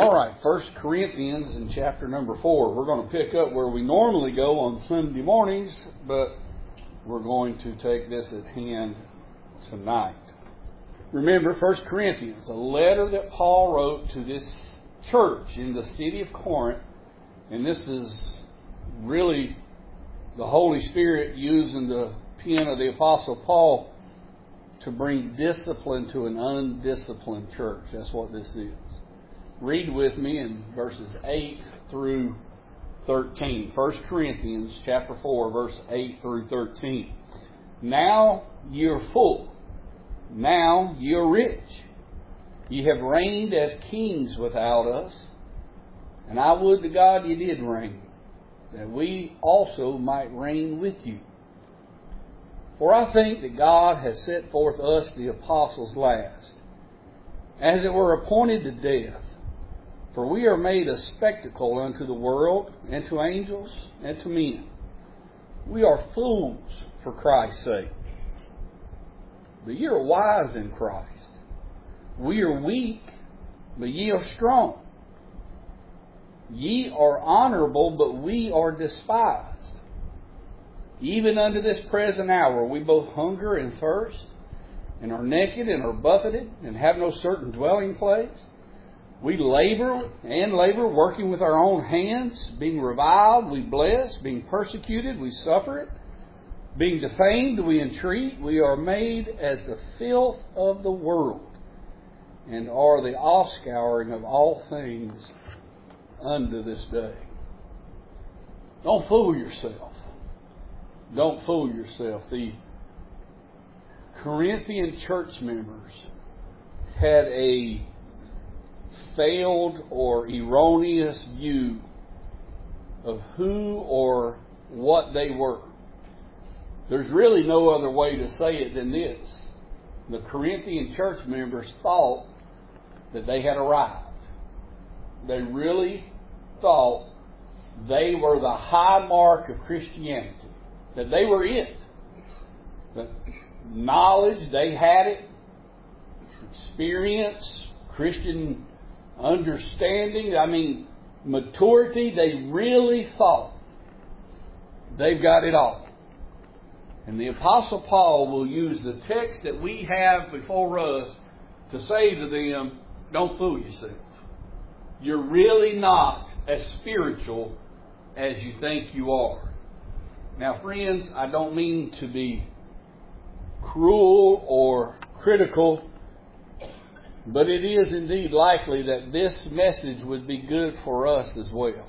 All right, 1 Corinthians in chapter number 4. We're going to pick up where we normally go on Sunday mornings, but we're going to take this at hand tonight. Remember, 1 Corinthians, a letter that Paul wrote to this church in the city of Corinth, and this is really the Holy Spirit using the pen of the Apostle Paul to bring discipline to an undisciplined church. That's what this is. Read with me in verses 8 through 13. 1 Corinthians chapter 4, verse 8 through 13. Now ye are full. Now ye are rich. Ye have reigned as kings without us. And I would to God ye did reign, that we also might reign with you. For I think that God has set forth us the apostles last, as it were appointed to death. For we are made a spectacle unto the world, and to angels, and to men. We are fools for Christ's sake. But ye are wise in Christ. We are weak, but ye are strong. Ye are honorable, but we are despised. Even unto this present hour we both hunger and thirst, and are naked and are buffeted, and have no certain dwelling place. We labor and labor, working with our own hands. Being reviled, we bless. Being persecuted, we suffer it. Being defamed, we entreat. We are made as the filth of the world, and are the offscouring of all things unto this day. Don't fool yourself. Don't fool yourself. The Corinthian church members had a failed or erroneous view of who or what they were. There's really no other way to say it than this. The Corinthian church members thought that they had arrived. They really thought they were the high mark of Christianity, that they were it. That knowledge, they had it. Experience, Christian understanding, maturity, they really thought they've got it all. And the Apostle Paul will use the text that we have before us to say to them, don't fool yourself. You're really not as spiritual as you think you are. Now, friends, I don't mean to be cruel or critical, but it is indeed likely that this message would be good for us as well.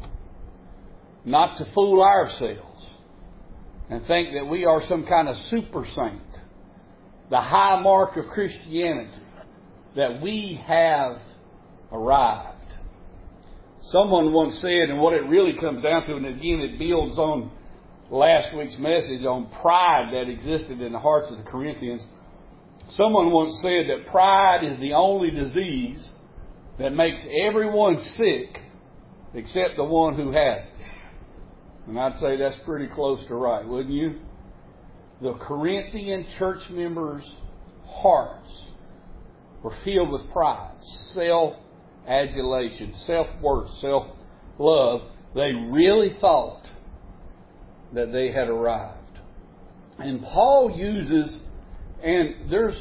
Not to fool ourselves and think that we are some kind of super saint, the high mark of Christianity, that we have arrived. Someone once said, and what it really comes down to, and again it builds on last week's message on pride that existed in the hearts of the Corinthians. Someone once said that pride is the only disease that makes everyone sick except the one who has it. And I'd say that's pretty close to right, wouldn't you? The Corinthian church members' hearts were filled with pride, self-adulation, self-worth, self-love. They really thought that they had arrived. And Paul uses, and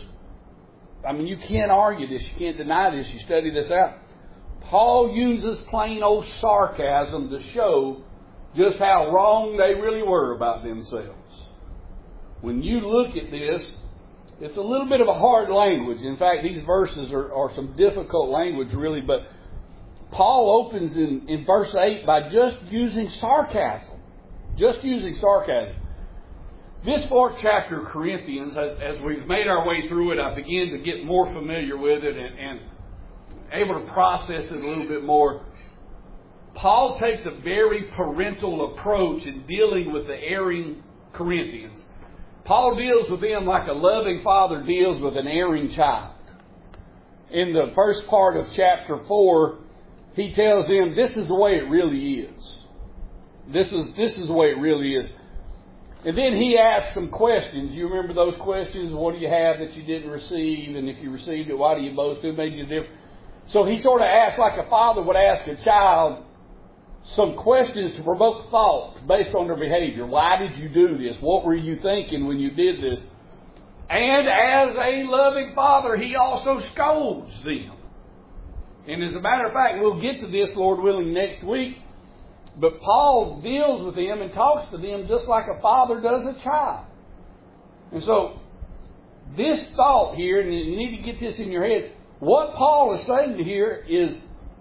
you can't argue this, you can't deny this, you study this out. Paul uses plain old sarcasm to show just how wrong they really were about themselves. When you look at this, it's a little bit of a hard language. In fact, these verses are some difficult language really, but Paul opens in verse 8 by just using sarcasm. Just using sarcasm. This 4th chapter of Corinthians, as we've made our way through it, I begin to get more familiar with it and able to process it a little bit more. Paul takes a very parental approach in dealing with the erring Corinthians. Paul deals with them like a loving father deals with an erring child. In the first part of chapter 4, he tells them this is the way it really is. This is the way it really is. And then he asks some questions. You remember those questions? What do you have that you didn't receive? And if you received it, why do you boast? Who made you different? So he sort of asked, like a father would ask a child, some questions to provoke thought based on their behavior. Why did you do this? What were you thinking when you did this? And as a loving father, he also scolds them. And as a matter of fact, we'll get to this, Lord willing, next week. But Paul deals with them and talks to them just like a father does a child. And so, this thought here, and you need to get this in your head, what Paul is saying here is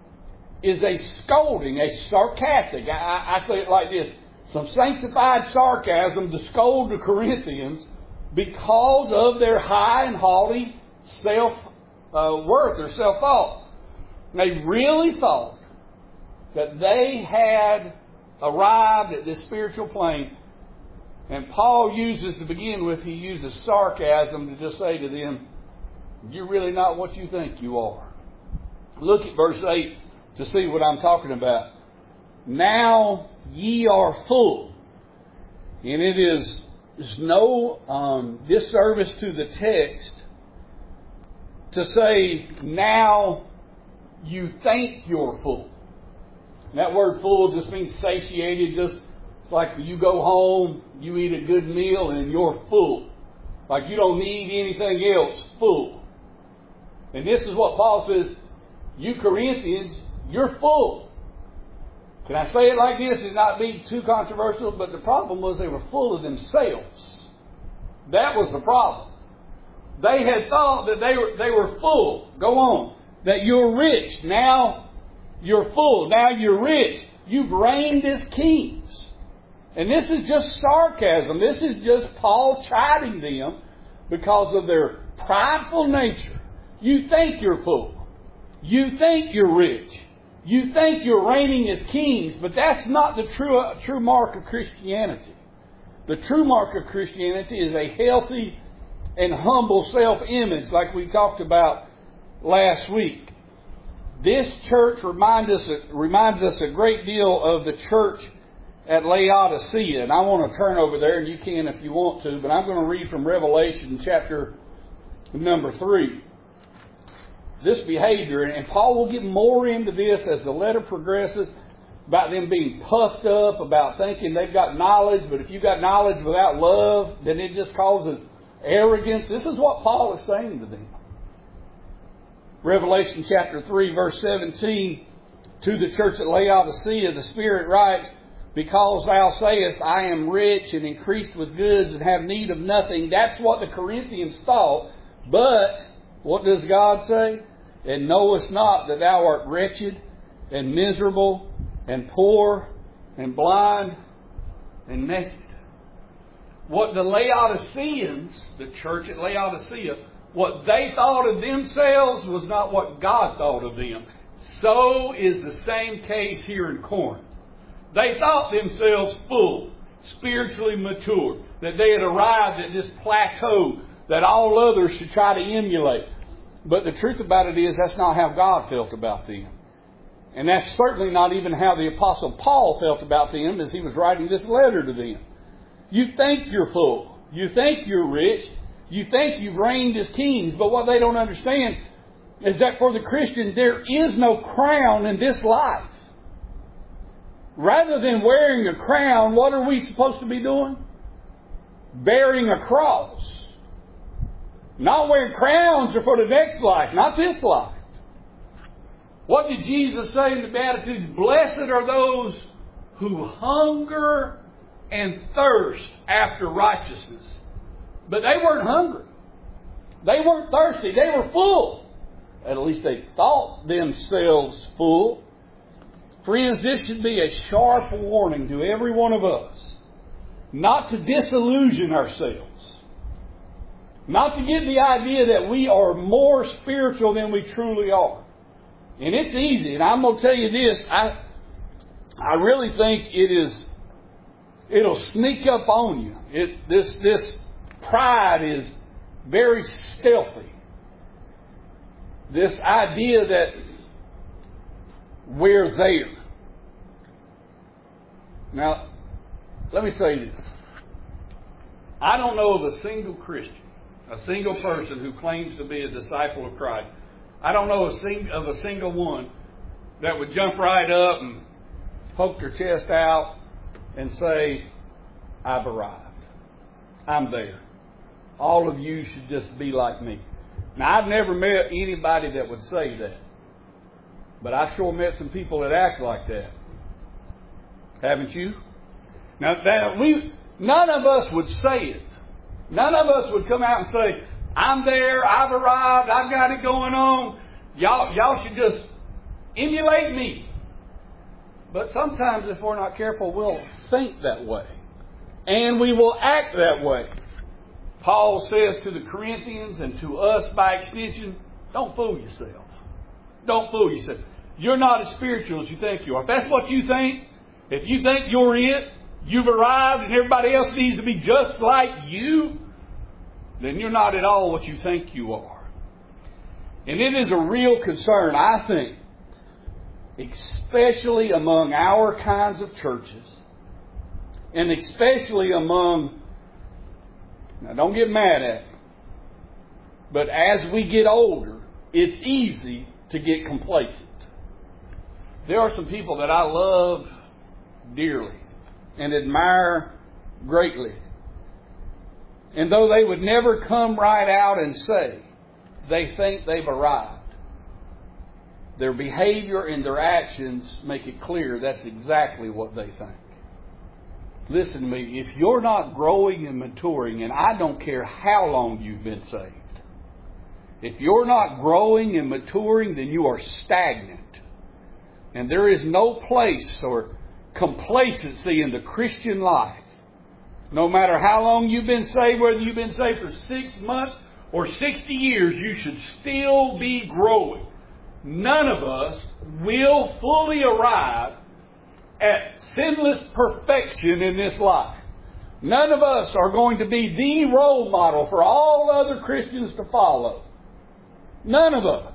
a scolding, a sarcastic. I say it like this: some sanctified sarcasm to scold the Corinthians because of their high and haughty self-worth or self-thought. They really thought that they had arrived at this spiritual plane. And Paul uses, to begin with, he uses sarcasm to just say to them, you're really not what you think you are. Look at verse 8 to see what I'm talking about. Now ye are full. And it is no disservice to the text to say, now you think you're full. And that word full just means satiated. It's like you go home, you eat a good meal, and you're full. Like you don't need anything else, full. And this is what Paul says, you Corinthians, you're full. Can I say it like this and not be too controversial? But the problem was they were full of themselves. That was the problem. They had thought that they were full. Go on. That you're rich. Now you're full. Now you're rich. You've reigned as kings. And this is just sarcasm. This is just Paul chiding them because of their prideful nature. You think you're full. You think you're rich. You think you're reigning as kings, but that's not the true mark of Christianity. The true mark of Christianity is a healthy and humble self-image, like we talked about last week. This church reminds us a great deal of the church at Laodicea. And I want to turn over there, and you can if you want to, but I'm going to read from Revelation chapter number 3. This behavior, and Paul will get more into this as the letter progresses, about them being puffed up, about thinking they've got knowledge, but if you've got knowledge without love, then it just causes arrogance. This is what Paul is saying to them. Revelation chapter 3, verse 17, to the church at Laodicea, the Spirit writes, because thou sayest, I am rich and increased with goods and have need of nothing. That's what the Corinthians thought. But, what does God say? And knowest not that thou art wretched and miserable and poor and blind and naked. What the Laodiceans, the church at Laodicea, what they thought of themselves was not what God thought of them. So is the same case here in Corinth. They thought themselves full, spiritually mature, that they had arrived at this plateau that all others should try to emulate. But the truth about it is that's not how God felt about them. And that's certainly not even how the Apostle Paul felt about them as he was writing this letter to them. You think you're full. You think you're rich. You think you've reigned as kings. But what they don't understand is that for the Christian, there is no crown in this life. Rather than wearing a crown, what are we supposed to be doing? Bearing a cross. Not wearing crowns are for the next life, not this life. What did Jesus say in the Beatitudes? Blessed are those who hunger and thirst after righteousness. But they weren't hungry. They weren't thirsty. They were full. At least they thought themselves full. Friends, this should be a sharp warning to every one of us not to disillusion ourselves. Not to get the idea that we are more spiritual than we truly are. And it's easy. And I'm going to tell you this. I really think it'll sneak up on you. This pride is very stealthy. This idea that we're there. Now, let me say this. I don't know of a single Christian, a single person who claims to be a disciple of Christ, I don't know of a single one that would jump right up and poke their chest out and say, I've arrived. I'm there. All of you should just be like me. Now, I've never met anybody that would say that. But I've sure met some people that act like that. Haven't you? Now, none of us would say it. None of us would come out and say, I'm there, I've arrived, I've got it going on. Y'all should just emulate me. But sometimes if we're not careful, we'll think that way. And we will act that way. Paul says to the Corinthians and to us by extension, don't fool yourself. Don't fool yourself. You're not as spiritual as you think you are. If that's what you think, if you think you're it, you've arrived and everybody else needs to be just like you, then you're not at all what you think you are. And it is a real concern, I think, especially among our kinds of churches, and especially among, now don't get mad at me, but as we get older, it's easy to get complacent. There are some people that I love dearly and admire greatly. And though they would never come right out and say they think they've arrived, their behavior and their actions make it clear that's exactly what they think. Listen to me, if you're not growing and maturing, and I don't care how long you've been saved, if you're not growing and maturing, then you are stagnant. And there is no place or complacency in the Christian life. No matter how long you've been saved, whether you've been saved for 6 months or 60 years, you should still be growing. None of us will fully arrive at sinless perfection in this life. None of us are going to be the role model for all other Christians to follow. None of us.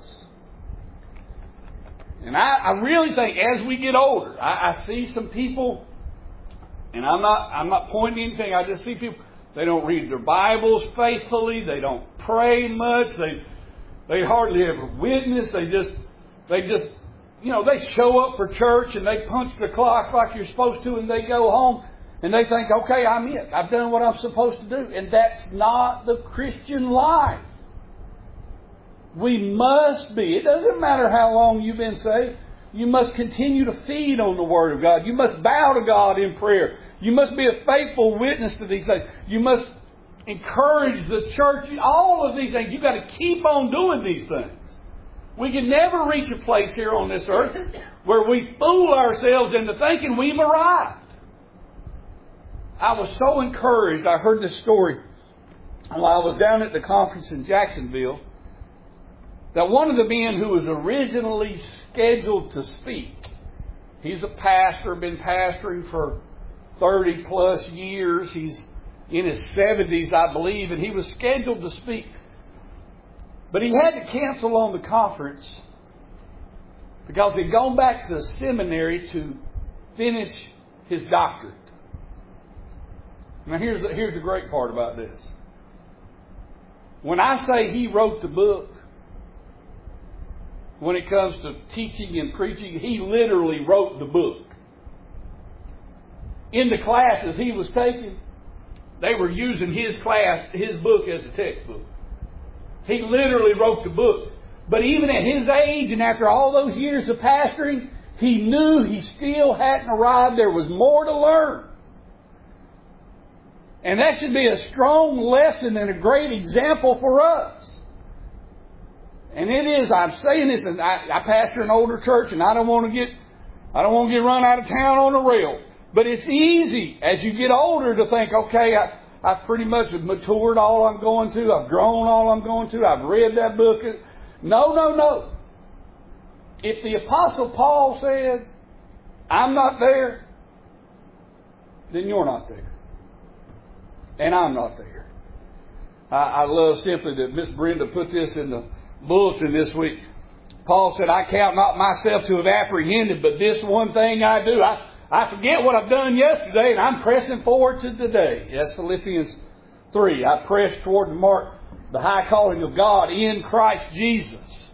And I really think as we get older, I see some people, and I'm not pointing anything, I just see people, they don't read their Bibles faithfully, they don't pray much, they hardly ever witness, they just they show up for church and they punch the clock like you're supposed to and they go home and they think, okay, I'm it. I've done what I'm supposed to do. And that's not the Christian life. We must be. It doesn't matter how long you've been saved. You must continue to feed on the Word of God. You must bow to God in prayer. You must be a faithful witness to these things. You must encourage the church. All of these things. You've got to keep on doing these things. We can never reach a place here on this earth where we fool ourselves into thinking we've arrived. I was so encouraged. I heard this story while I was down at the conference in Jacksonville, that one of the men who was originally scheduled to speak, he's a pastor, been pastoring for 30 plus years. He's in his 70s, I believe, and he was scheduled to speak. But he had to cancel on the conference because he'd gone back to seminary to finish his doctorate. Now here's the great part about this. When I say he wrote the book, when it comes to teaching and preaching, he literally wrote the book. In the classes he was taking, they were using his book as a textbook. He literally wrote the book. But even at his age and after all those years of pastoring, he knew he still hadn't arrived. There was more to learn. And that should be a strong lesson and a great example for us. And it is, I'm saying this, and I pastor an older church and I don't want to get run out of town on a rail. But it's easy as you get older to think, okay, I've pretty much matured all I'm going to. I've grown all I'm going to. I've read that book. No. If the Apostle Paul said, I'm not there, then you're not there. And I'm not there. I love simply that Miss Brenda put this in the bulletin this week. Paul said, I count not myself to have apprehended, but this one thing I do. I forget what I've done yesterday, and I'm pressing forward to today. That's Philippians 3. I press toward the mark, the high calling of God in Christ Jesus.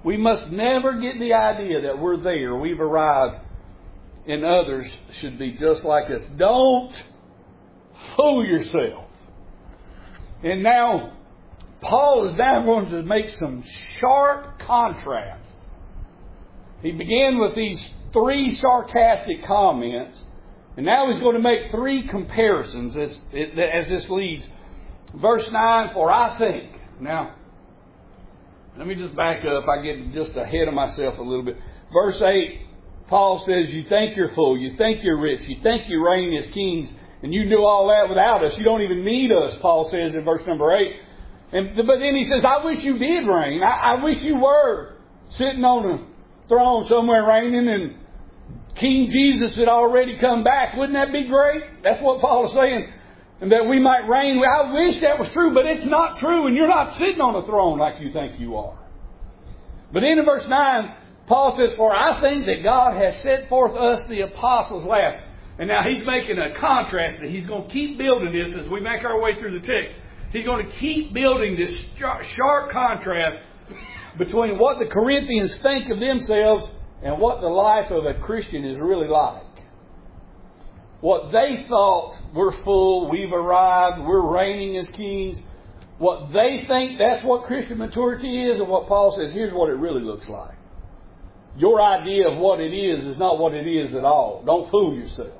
We must never get the idea that we're there, we've arrived, and others should be just like us. Don't fool yourself. And now, Paul is now going to make some sharp contrasts. He began with these 3 sarcastic comments, and now he's going to make 3 comparisons as this leads. Verse 9, for I think. Now, let me just back up. I get just ahead of myself a little bit. Verse 8, Paul says, you think you're full, you think you're rich, you think you reign as kings, and you do all that without us. You don't even need us, Paul says in verse number 8. But then he says, I wish you did reign. I wish you were sitting on a throne somewhere reigning, and King Jesus had already come back. Wouldn't that be great? That's what Paul is saying. And that we might reign. I wish that was true, but it's not true, and you're not sitting on a throne like you think you are. But then in verse 9, Paul says, for I think that God has set forth us the apostles last. And now he's making a contrast, and he's going to keep building this as we make our way through the text. He's going to keep building this sharp contrast between what the Corinthians think of themselves and what the life of a Christian is really like. What they thought, we're full, we've arrived, we're reigning as kings. What they think, that's what Christian maturity is, and what Paul says, here's what it really looks like. Your idea of what it is not what it is at all. Don't fool yourself.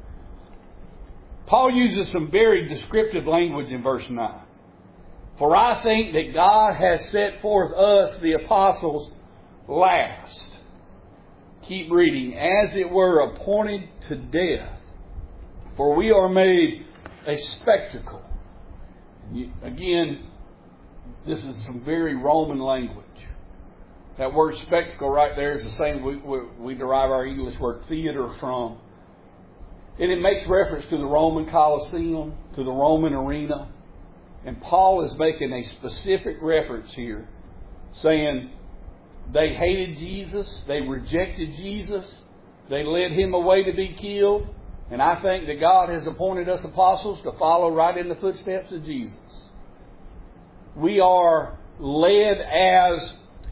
Paul uses some very descriptive language in verse 9. For I think that God has set forth us, the apostles, last. Keep reading. As it were appointed to death. For we are made a spectacle. Again, this is some very Roman language. That word spectacle right there is the same we derive our English word theater from. And it makes reference to the Roman Colosseum, to the Roman arena. And Paul is making a specific reference here, saying they hated Jesus, they rejected Jesus, they led Him away to be killed. And I think that God has appointed us apostles to follow right in the footsteps of Jesus. We are led as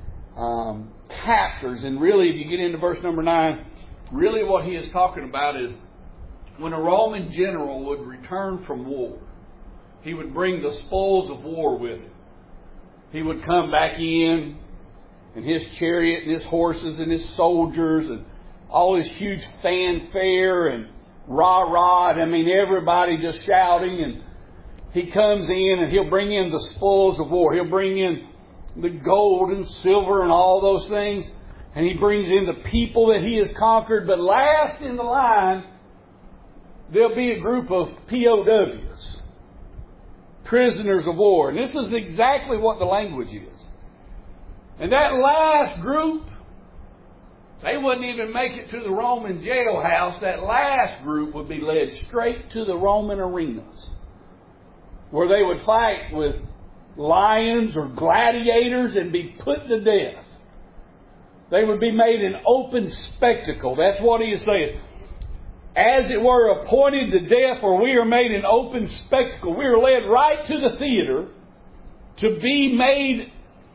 captors. And really, if you get into verse number 9, really what he is talking about is when a Roman general would return from war, he would bring the spoils of war with him. He would come back in, and his chariot and his horses and his soldiers and all this huge fanfare and rah-rah. I mean, everybody just shouting. And he comes in and he'll bring in the spoils of war. He'll bring in the gold and silver and all those things. And he brings in the people that he has conquered. But last in the line, there'll be a group of POWs, prisoners of war. And this is exactly what the language is. And that last group, they wouldn't even make it to the Roman jailhouse. That last group would be led straight to the Roman arenas, where they would fight with lions or gladiators and be put to death. They would be made an open spectacle. That's what he is saying. As it were appointed to death, or we are made an open spectacle. We are led right to the theater to be made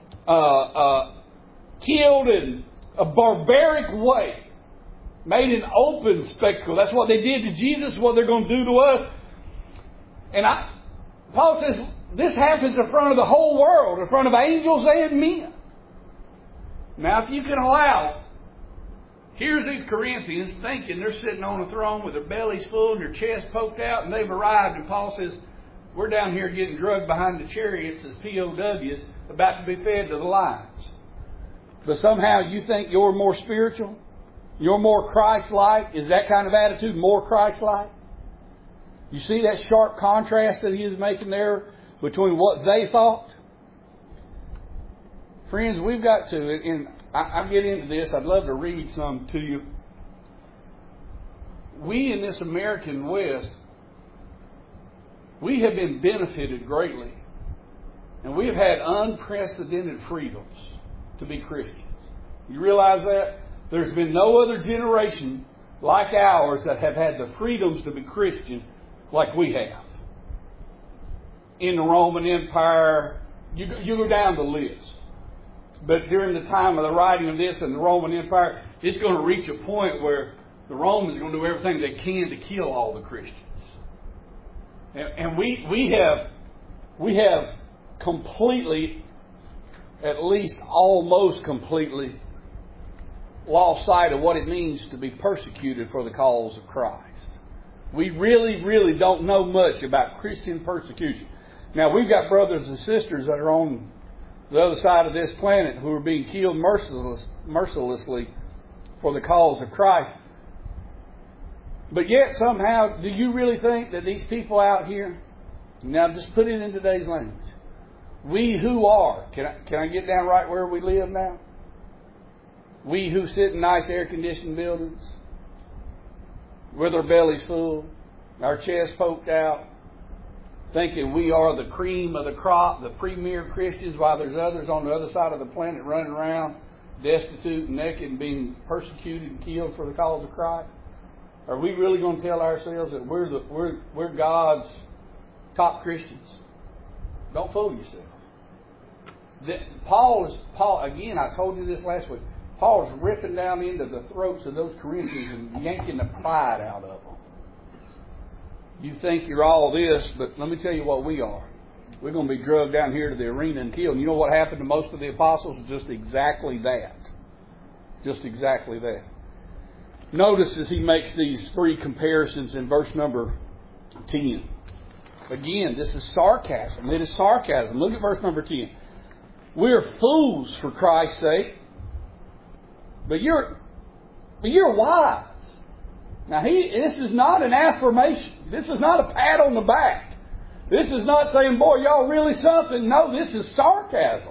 killed in a barbaric way. Made an open spectacle. That's what they did to Jesus, what they're going to do to us. And Paul says this happens in front of the whole world, in front of angels and men. Now, if you can allow, here's these Corinthians thinking they're sitting on a throne with their bellies full and their chests poked out, and they've arrived, and Paul says, we're down here getting drugged behind the chariots as POWs, about to be fed to the lions. But somehow you think you're more spiritual? You're more Christ-like? Is that kind of attitude more Christ-like? You see that sharp contrast that he is making there between what they thought? Friends, we've got to, and I'll get into this. I'd love to read some to you. We in this American West, we have been benefited greatly. And we've had unprecedented freedoms to be Christians. You realize that? There's been no other generation like ours that have had the freedoms to be Christian like we have. In the Roman Empire, you go down the list. But during the time of the writing of this and the Roman Empire, it's going to reach a point where the Romans are going to do everything they can to kill all the Christians. And we have completely, at least almost completely, lost sight of what it means to be persecuted for the cause of Christ. We really, really don't know much about Christian persecution. Now, we've got brothers and sisters that are on the other side of this planet who are being killed mercilessly for the cause of Christ. But yet, somehow, do you really think that these people out here, now just put it in today's language, we who are, can I get down right where we live now? We who sit in nice air-conditioned buildings, with our bellies full, our chests poked out, thinking we are the cream of the crop, the premier Christians, while there's others on the other side of the planet running around destitute and naked and being persecuted and killed for the cause of Christ? Are we really going to tell ourselves that we're God's top Christians? Don't fool yourself. Paul, again, I told you this last week, Paul's ripping down into the throats of those Corinthians and yanking the pride out of them. You think you're all this, but let me tell you what we are. We're going to be drugged down here to the arena and killed. And you know what happened to most of the apostles? Just exactly that. Just exactly that. Notice as he makes these three comparisons in verse number 10. Again, this is sarcasm. It is sarcasm. Look at verse number 10. We're fools for Christ's sake, but you're wise. Now, this is not an affirmation. This is not a pat on the back. This is not saying, boy, y'all really something. No, this is sarcasm.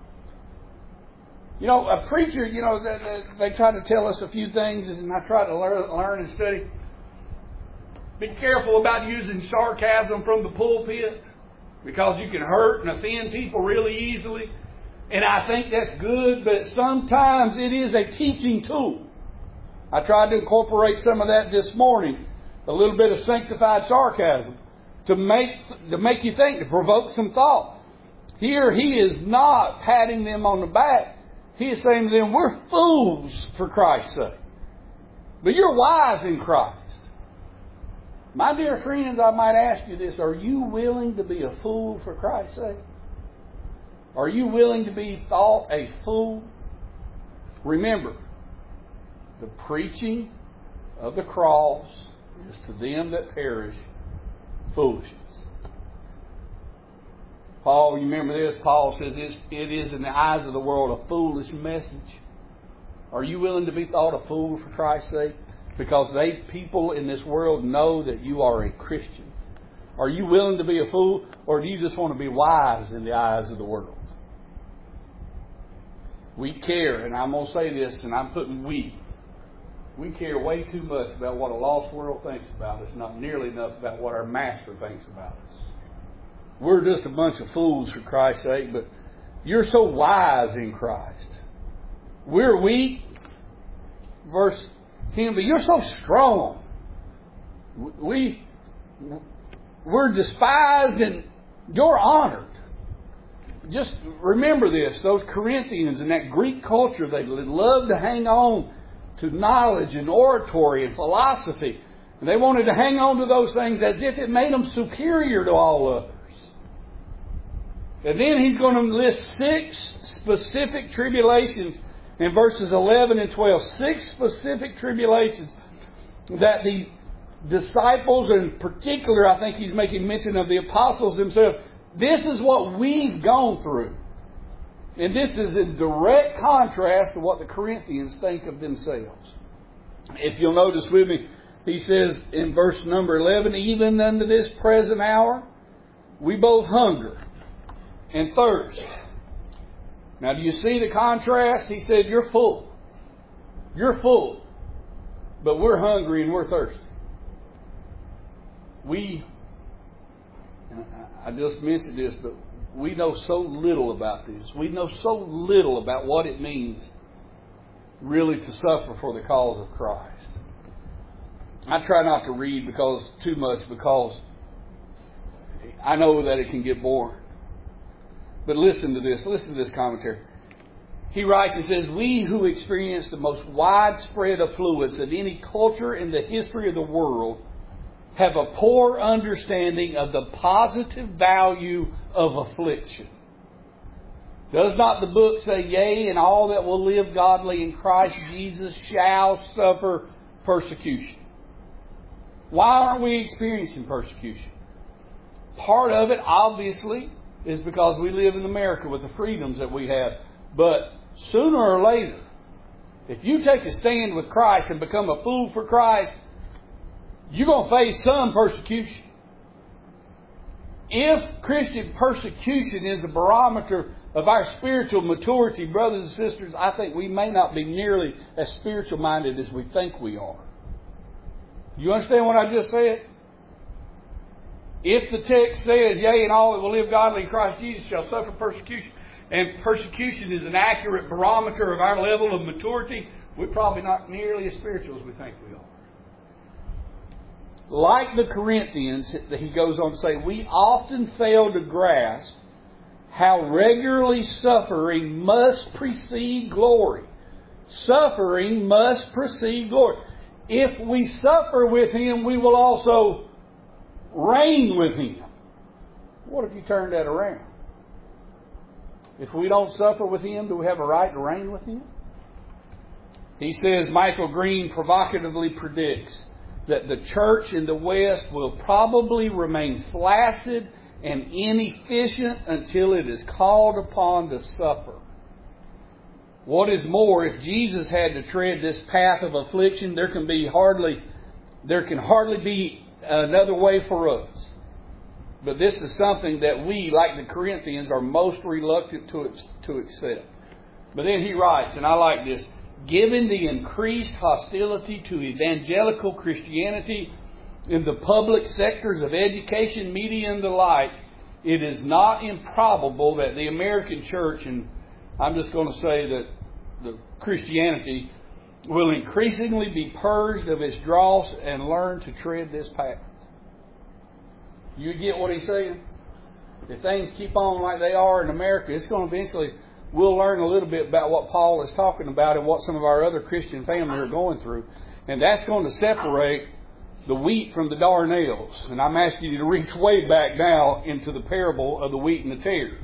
You know, a preacher, you know, they try to tell us a few things, and I try to learn and study. Be careful about using sarcasm from the pulpit, because you can hurt and offend people really easily. And I think that's good, but sometimes it is a teaching tool. I tried to incorporate some of that this morning, a little bit of sanctified sarcasm, to make you think, to provoke some thought. Here he is not patting them on the back. He is saying to them, we're fools for Christ's sake, but you're wise in Christ. My dear friends, I might ask you this, are you willing to be a fool for Christ's sake? Are you willing to be thought a fool? Remember, the preaching of the cross is to them that perish foolishness. Paul, you remember this? Paul says it is in the eyes of the world a foolish message. Are you willing to be thought a fool for Christ's sake? Because people in this world know that you are a Christian. Are you willing to be a fool, or do you just want to be wise in the eyes of the world? We care, and I'm going to say this, and I'm putting we care way too much about what a lost world thinks about us, not nearly enough about what our Master thinks about us. We're just a bunch of fools for Christ's sake, but you're so wise in Christ. We're weak, verse 10, but you're so strong. We're despised and you're honored. Just remember this, those Corinthians and that Greek culture, they loved to hang on to knowledge and oratory and philosophy. And they wanted to hang on to those things as if it made them superior to all others. And then he's going to list 6 specific tribulations in verses 11 and 12. 6 specific tribulations that the disciples, in particular, I think he's making mention of the apostles themselves. This is what we've gone through. And this is in direct contrast to what the Corinthians think of themselves. If you'll notice with me, he says in verse number 11, even unto this present hour, we both hunger and thirst. Now, do you see the contrast? He said, you're full. You're full. But we're hungry and we're thirsty. I just mentioned this, but we know so little about this. We know so little about what it means really to suffer for the cause of Christ. I try not to read too much because I know that it can get boring. But listen to this. Listen to this commentary. He writes and says, we who experience the most widespread affluence of any culture in the history of the world have a poor understanding of the positive value of affliction. Does not the book say, yea, and all that will live godly in Christ Jesus shall suffer persecution? Why aren't we experiencing persecution? Part of it, obviously, is because we live in America with the freedoms that we have. But sooner or later, if you take a stand with Christ and become a fool for Christ, you're going to face some persecution. If Christian persecution is a barometer of our spiritual maturity, brothers and sisters, I think we may not be nearly as spiritual minded as we think we are. You understand what I just said? If the text says, yea, and all that will live godly in Christ Jesus shall suffer persecution, and persecution is an accurate barometer of our level of maturity, we're probably not nearly as spiritual as we think we are. Like the Corinthians, he goes on to say, we often fail to grasp how regularly suffering must precede glory. Suffering must precede glory. If we suffer with Him, we will also reign with Him. What if you turn that around? If we don't suffer with Him, do we have a right to reign with Him? He says, Michael Green provocatively predicts that the church in the West will probably remain flaccid and inefficient until it is called upon to suffer. What is more, if Jesus had to tread this path of affliction, there can hardly be another way for us. But this is something that we, like the Corinthians, are most reluctant to accept. But then he writes, and I like this, given the increased hostility to evangelical Christianity in the public sectors of education, media, and the like, it is not improbable that the American church, and I'm just going to say that the Christianity, will increasingly be purged of its dross and learn to tread this path. You get what he's saying? If things keep on like they are in America, it's going to eventually, we'll learn a little bit about what Paul is talking about and what some of our other Christian families are going through. And that's going to separate the wheat from the darnels. And I'm asking you to reach way back now into the parable of the wheat and the tares.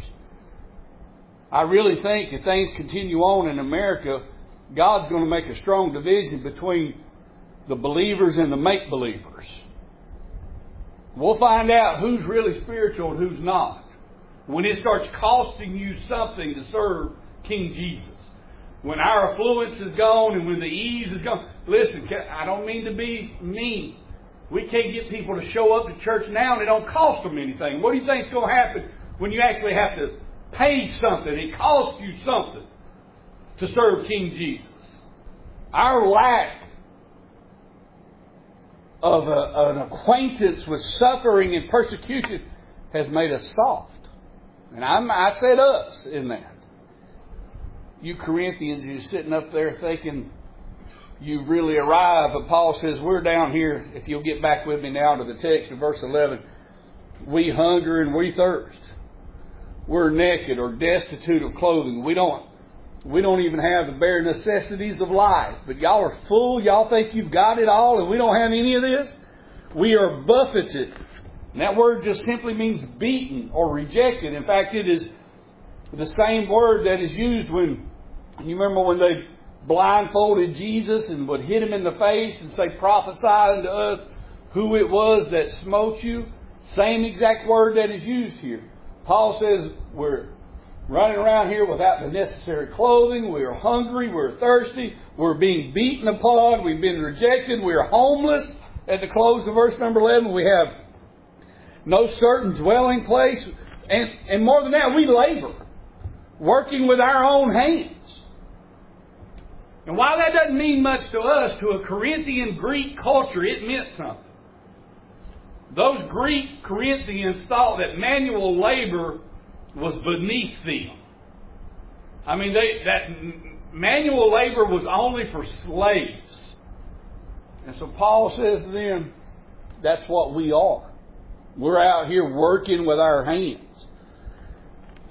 I really think if things continue on in America, God's going to make a strong division between the believers and the make-believers. We'll find out who's really spiritual and who's not when it starts costing you something to serve King Jesus. When our affluence is gone and when the ease is gone. Listen, I don't mean to be mean. We can't get people to show up to church now and it don't cost them anything. What do you think is going to happen when you actually have to pay something? It costs you something to serve King Jesus. Our lack of an acquaintance with suffering and persecution has made us soft. And I said us in that. You Corinthians, you're sitting up there thinking you really arrived. But Paul says, we're down here. If you'll get back with me now to the text of verse 11. We hunger and we thirst. We're naked or destitute of clothing. We don't even have the bare necessities of life. But y'all are full. Y'all think you've got it all and we don't have any of this. We are buffeted. And that word just simply means beaten or rejected. In fact, it is the same word that is used when, you remember when they blindfolded Jesus and would hit him in the face and say, prophesy unto us who it was that smote you. Same exact word that is used here. Paul says we're running around here without the necessary clothing. We are hungry. We're thirsty. We're being beaten upon. We've been rejected. We are homeless. At the close of verse number 11, we have no certain dwelling place. And more than that, we labor, working with our own hands. And while that doesn't mean much to us, to a Corinthian Greek culture, it meant something. Those Greek Corinthians thought that manual labor was beneath them. I mean, that manual labor was only for slaves. And so Paul says to them, that's what we are. We're out here working with our hands.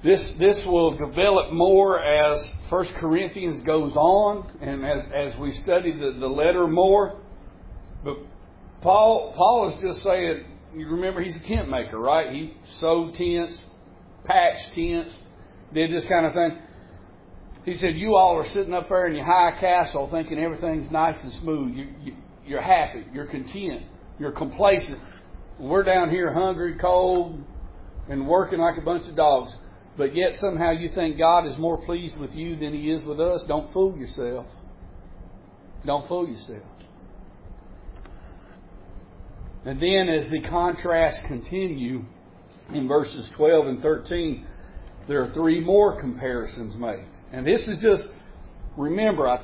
This will develop more as 1 Corinthians goes on and as we study the letter more. But Paul is just saying, you remember he's a tent maker, right? He sewed tents, patched tents, did this kind of thing. He said, you all are sitting up there in your high castle thinking everything's nice and smooth. You're happy. You're content. You're complacent. We're down here hungry, cold, and working like a bunch of dogs. But yet somehow you think God is more pleased with you than He is with us. Don't fool yourself. Don't fool yourself. And then as the contrasts continue in verses 12 and 13, there are 3 more comparisons made. And this is just, remember,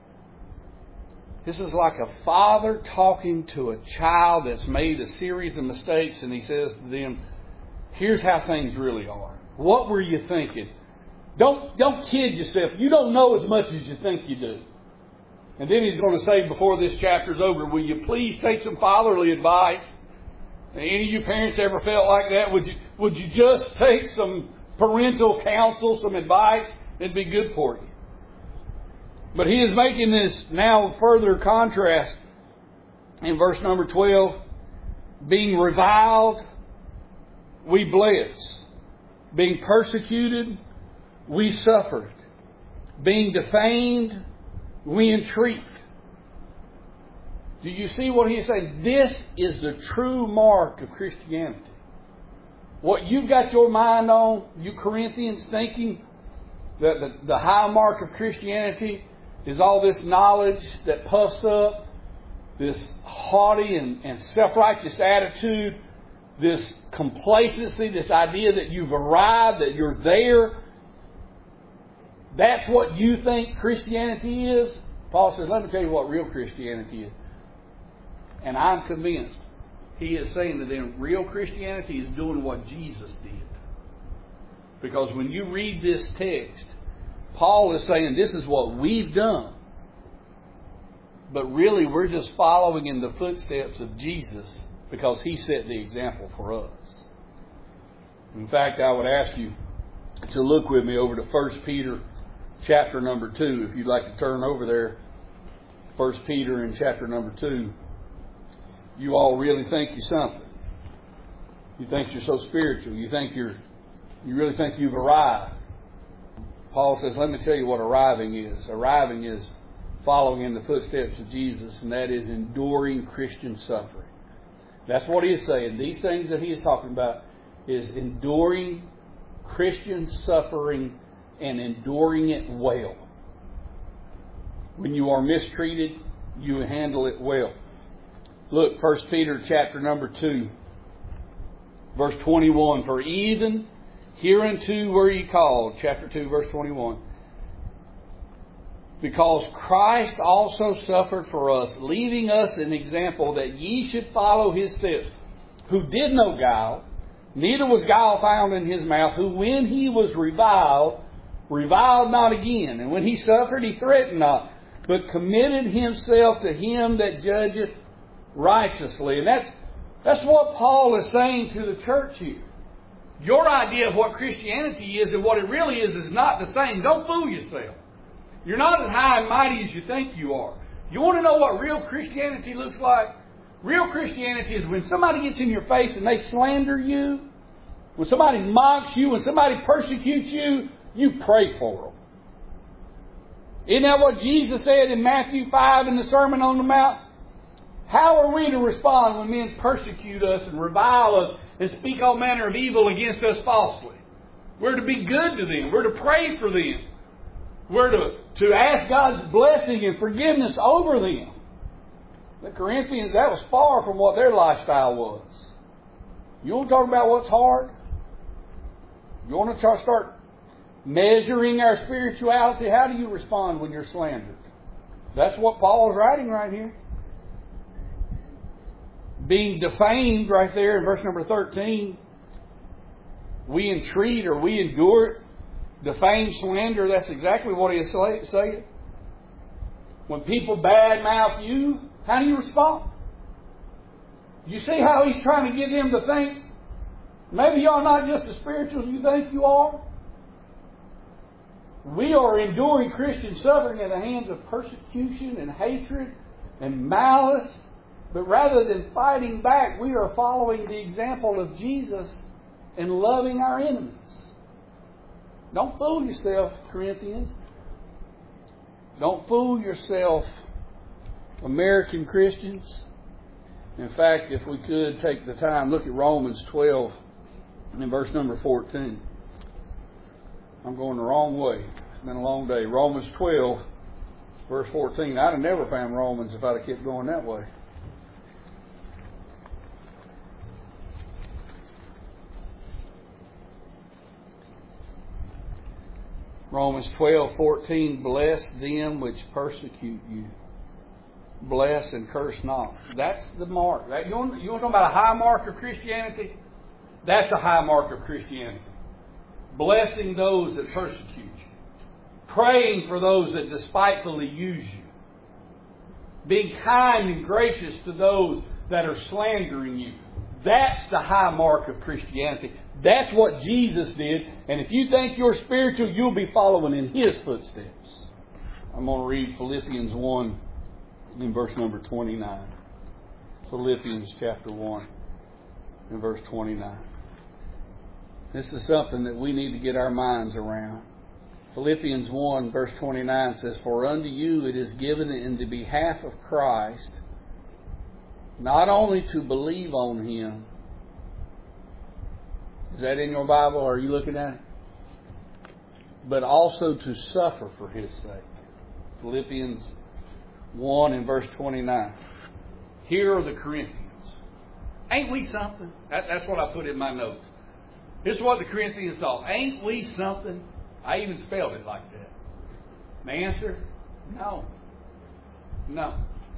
this is like a father talking to a child that's made a series of mistakes, and he says to them, here's how things really are. What were you thinking? Don't kid yourself. You don't know as much as you think you do. And then he's going to say before this chapter's over, will you please take some fatherly advice? Any of you parents ever felt like that? Would you just take some parental counsel, some advice? It'd be good for you. But he is making this now further contrast in verse number 12. Being reviled, we bless. Being persecuted, we suffered. Being defamed, we entreat. Do you see what he is saying? This is the true mark of Christianity. What you've got your mind on, you Corinthians, thinking that the high mark of Christianity is all this knowledge that puffs up, this haughty and self-righteous attitude, this complacency, this idea that you've arrived, that you're there. That's what you think Christianity is. Paul says, let me tell you what real Christianity is. And I'm convinced he is saying to them, real Christianity is doing what Jesus did. Because when you read this text, Paul is saying this is what we've done. But really we're just following in the footsteps of Jesus because He set the example for us. In fact, I would ask you to look with me over to 1 Peter chapter number 2. If you'd like to turn over there, 1 Peter in chapter number 2. You all really think you're something. You think you're so spiritual. You really think you've arrived. Paul says, let me tell you what arriving is. Arriving is following in the footsteps of Jesus, and that is enduring Christian suffering. That's what he is saying. These things that he is talking about is enduring Christian suffering and enduring it well. When you are mistreated, you handle it well. Look, 1 Peter chapter number 2, verse 21. For even hereunto were ye called, chapter 2, verse 21. Because Christ also suffered for us, leaving us an example that ye should follow His steps, who did no guile, neither was guile found in His mouth, who when He was reviled not again. And when He suffered, He threatened not, but committed Himself to Him that judgeth righteously. And that's what Paul is saying to the church here. Your idea of what Christianity is and what it really is not the same. Don't fool yourself. You're not as high and mighty as you think you are. You want to know what real Christianity looks like? Real Christianity is when somebody gets in your face and they slander you, when somebody mocks you, when somebody persecutes you, you pray for them. Isn't that what Jesus said in Matthew 5 in the Sermon on the Mount? How are we to respond when men persecute us and revile us and speak all manner of evil against us falsely? We're to be good to them. We're to pray for them. We're to ask God's blessing and forgiveness over them. The Corinthians, that was far from what their lifestyle was. You want to talk about what's hard? You want to start measuring our spirituality? How do you respond when you're slandered? That's what Paul is writing right here. Being defamed right there in verse number 13. We entreat or we endure it. Defame, slander, that's exactly what he is saying. When people badmouth you, how do you respond? You see how he's trying to get them to think, maybe you're not just as spiritual as you think you are? We are enduring Christian suffering at the hands of persecution and hatred and malice. But rather than fighting back, we are following the example of Jesus and loving our enemies. Don't fool yourself, Corinthians. Don't fool yourself, American Christians. In fact, if we could take the time, look at Romans 12 and verse number 14. I'm going the wrong way. It's been a long day. Romans 12, verse 14. I'd have never found Romans if I'd have kept going that way. Romans 12:14, bless them which persecute you. Bless and curse not. That's the mark. You want to talk about a high mark of Christianity? That's a high mark of Christianity. Blessing those that persecute you. Praying for those that despitefully use you. Being kind and gracious to those that are slandering you. That's the high mark of Christianity. That's what Jesus did. And if you think you're spiritual, you'll be following in His footsteps. I'm going to read Philippians 1 in verse number 29. Philippians chapter 1 in verse 29. This is something that we need to get our minds around. Philippians 1 verse 29 says, for unto you it is given in the behalf of Christ, not only to believe on Him. Is that in your Bible or are you looking at it? But also to suffer for His sake. Philippians 1 and verse 29. Here are the Corinthians. Ain't we something? That's what I put in my notes. This is what the Corinthians thought. Ain't we something? I even spelled it like that. The answer? No. No.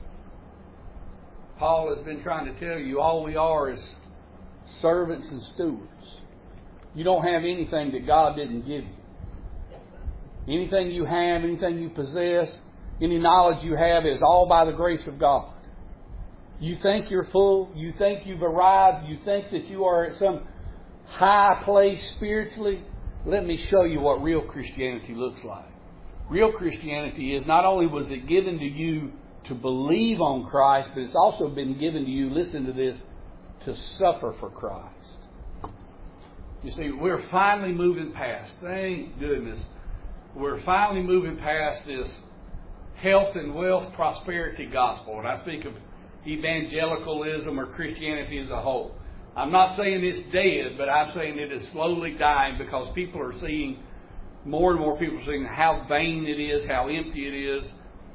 Paul has been trying to tell you all we are is servants and stewards. You don't have anything that God didn't give you. Anything you have, anything you possess, any knowledge you have is all by the grace of God. You think you're full. You think you've arrived. You think that you are at some high place spiritually. Let me show you what real Christianity looks like. Real Christianity is not only was it given to you to believe on Christ, but it's also been given to you, listen to this, to suffer for Christ. You see, we're finally moving past, thank goodness, we're finally moving past this health and wealth prosperity gospel. And I speak of evangelicalism or Christianity as a whole. I'm not saying it's dead, but I'm saying it is slowly dying because people are seeing, more and more people are seeing how vain it is, how empty it is.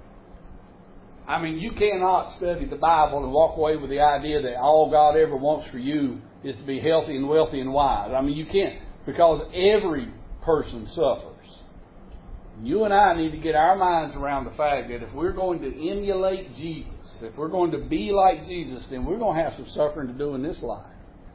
I mean, you cannot study the Bible and walk away with the idea that all God ever wants for you is to be healthy and wealthy and wise. I mean, you can't, because every person suffers. You and I need to get our minds around the fact that if we're going to emulate Jesus, if we're going to be like Jesus, then we're going to have some suffering to do in this life.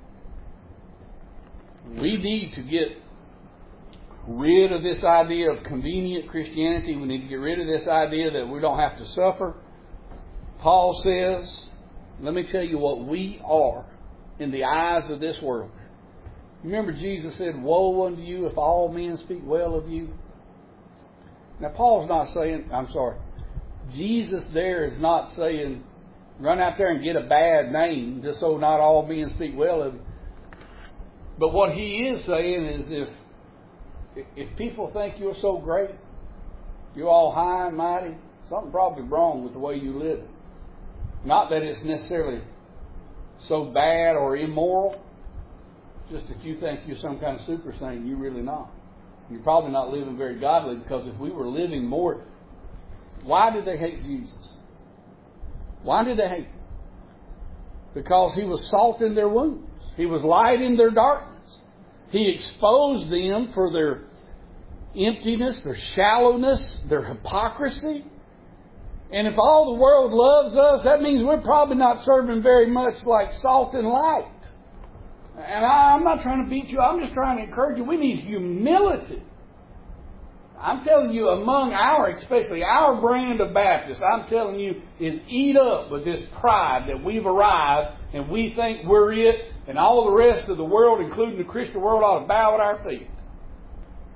We need to get rid of this idea of convenient Christianity. We need to get rid of this idea that we don't have to suffer. Paul says, let me tell you what we are in the eyes of this world. Remember Jesus said, woe unto you if all men speak well of you. Now Paul's not saying, Jesus there is not saying, run out there and get a bad name just so not all men speak well of you. But what he is saying is if people think you're so great, you're all high and mighty, something probably wrong with the way you live. Not that it's necessarily so bad or immoral, just that you think you're some kind of super saint, you're really not. You're probably not living very godly, because if we were living more, why did they hate Jesus? Why did they hate Him? Because He was salt in their wounds. He was light in their darkness. He exposed them for their emptiness, their shallowness, their hypocrisy. And if all the world loves us, that means we're probably not serving very much like salt and light. And I'm not trying to beat you. I'm just trying to encourage you. We need humility. I'm telling you, among especially our brand of Baptists, I'm telling you, is eat up with this pride that we've arrived and we think we're it, and all the rest of the world, including the Christian world, ought to bow at our feet.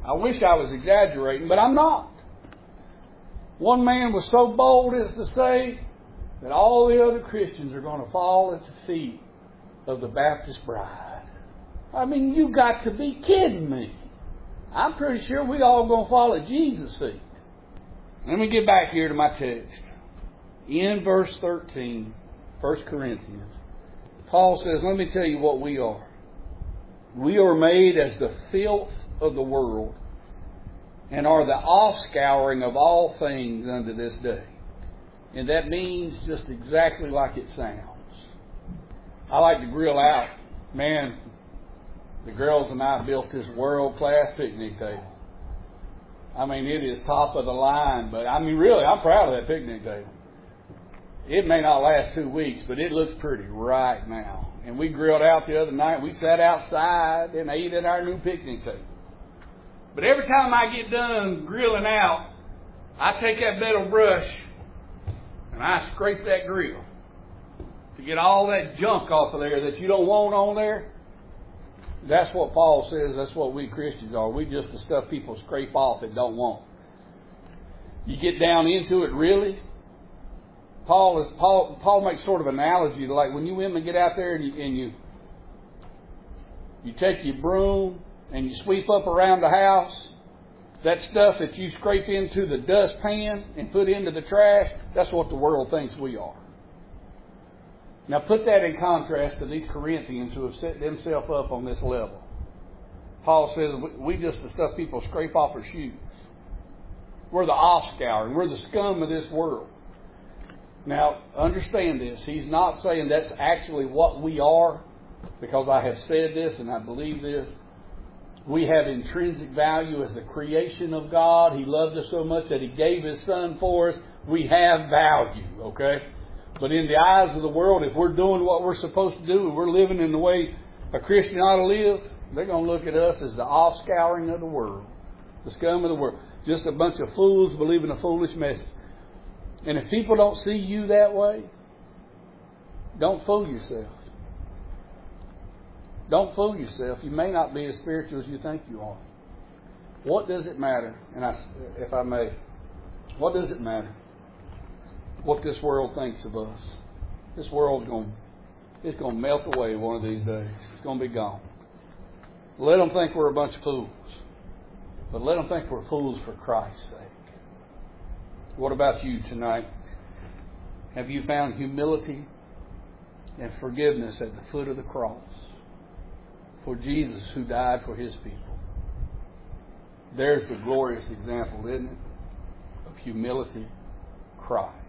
I wish I was exaggerating, but I'm not. One man was so bold as to say that all the other Christians are going to fall at the feet of the Baptist bride. I mean, you got to be kidding me. I'm pretty sure we all going to fall at Jesus' feet. Let me get back here to my text. In verse 13, 1 Corinthians, Paul says, let me tell you what we are. We are made as the filth of the world, and are the offscouring of all things unto this day. And that means just exactly like it sounds. I like to grill out. Man, the girls and I built this world-class picnic table. I mean, it is top of the line, but I mean, really, I'm proud of that picnic table. It may not last 2 weeks, but it looks pretty right now. And we grilled out the other night. We sat outside and ate at our new picnic table. But every time I get done grilling out, I take that metal brush and I scrape that grill to get all that junk off of there that you don't want on there. That's what Paul says. That's what we Christians are. We just the stuff people scrape off and don't want. You get down into it, really. Paul makes sort of an analogy to like when you women get out there and you take your broom and you sweep up around the house. That stuff that you scrape into the dustpan and put into the trash, that's what the world thinks we are. Now put that in contrast to these Corinthians who have set themselves up on this level. Paul says we just the stuff people scrape off their shoes. We're the offscouring. We're the scum of this world. Now understand this. He's not saying that's actually what we are, because I have said this and I believe this. We have intrinsic value as a creation of God. He loved us so much that He gave His Son for us. We have value, okay? But in the eyes of the world, if we're doing what we're supposed to do, and we're living in the way a Christian ought to live, they're going to look at us as the offscouring of the world, the scum of the world. Just a bunch of fools believing a foolish message. And if people don't see you that way, don't fool yourself. Don't fool yourself. You may not be as spiritual as you think you are. What does it matter? And if I may, what does it matter what this world thinks of us? This world's going to melt away one of these days. It's going to be gone. Let them think we're a bunch of fools. But let them think we're fools for Christ's sake. What about you tonight? Have you found humility and forgiveness at the foot of the cross for Jesus who died for His people? There's the glorious example, isn't it, of humility, Christ.